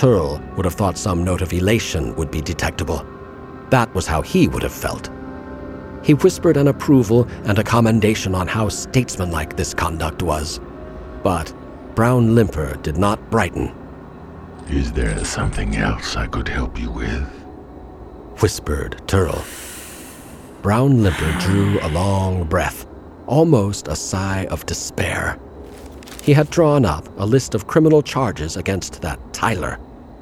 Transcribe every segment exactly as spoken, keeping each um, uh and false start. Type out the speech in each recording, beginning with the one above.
Turl would have thought some note of elation would be detectable. That was how he would have felt. He whispered an approval and a commendation on how statesmanlike this conduct was. But Brown Limper did not brighten. "Is there something else I could help you with?" whispered Turl. Brown Limper drew a long breath, almost a sigh of despair. He had drawn up a list of criminal charges against that Tyler.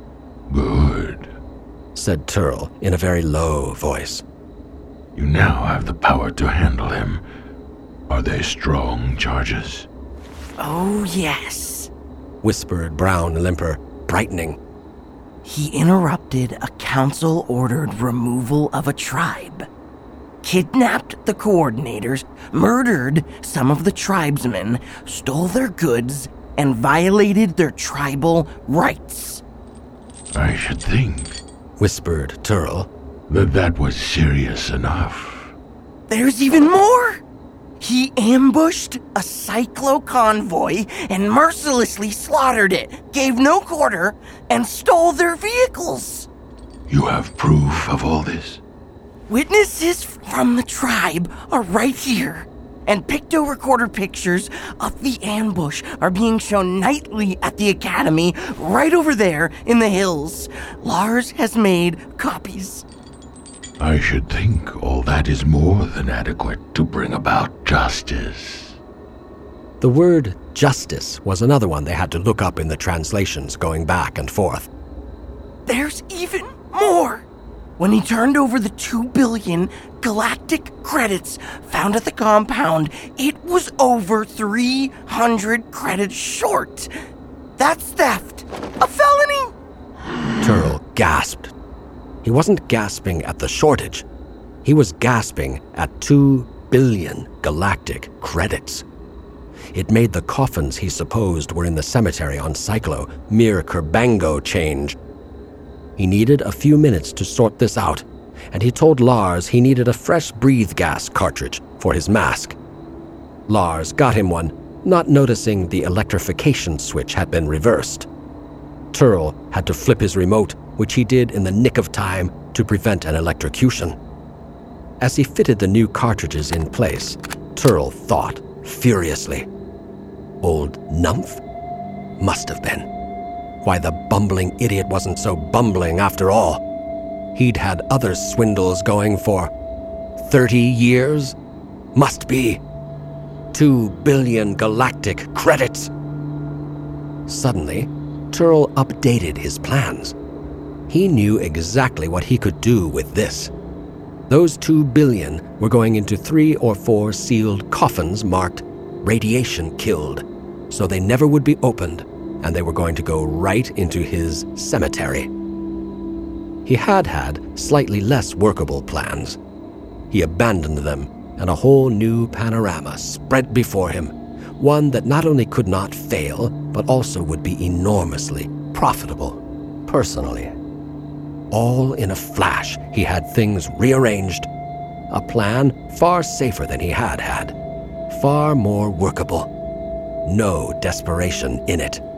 "Good," said Turl in a very low voice. "You now have the power to handle him. Are they strong charges?" "Oh, yes," whispered Brown Limper, brightening. "He interrupted a council-ordered removal of a tribe, kidnapped the coordinators, murdered some of the tribesmen, stole their goods, and violated their tribal rights." "I should think," whispered Turl, "that that was serious enough." "There's even more! He ambushed a cyclo convoy and mercilessly slaughtered it, gave no quarter, and stole their vehicles." "You have proof of all this?" "Witnesses from the tribe are right here, and picto-recorder pictures of the ambush are being shown nightly at the academy right over there in the hills. Lars has made copies." "I should think all that is more than adequate to bring about justice." The word justice was another one they had to look up in the translations going back and forth. "There's even more! When he turned over the two billion galactic credits found at the compound, it was over three hundred credits short. That's theft! A felony!" Turl gasped. He wasn't gasping at the shortage. He was gasping at two billion galactic credits. It made the coffins he supposed were in the cemetery on Cyclo mere Kerbango change. He needed a few minutes to sort this out, and he told Lars he needed a fresh breathe gas cartridge for his mask. Lars got him one, not noticing the electrification switch had been reversed. Turl had to flip his remote, which he did in the nick of time to prevent an electrocution. As he fitted the new cartridges in place, Turl thought furiously. Old Numph? Must have been. Why, the bumbling idiot wasn't so bumbling after all. He'd had other swindles going for thirty years? Must be. Two billion galactic credits. Suddenly, Turl updated his plans. He knew exactly what he could do with this. Those two billion were going into three or four sealed coffins marked radiation killed, so they never would be opened, and they were going to go right into his cemetery. He had had slightly less workable plans. He abandoned them, and a whole new panorama spread before him, one that not only could not fail, but also would be enormously profitable, personally. All in a flash, he had things rearranged. A plan far safer than he had had, far more workable. No desperation in it.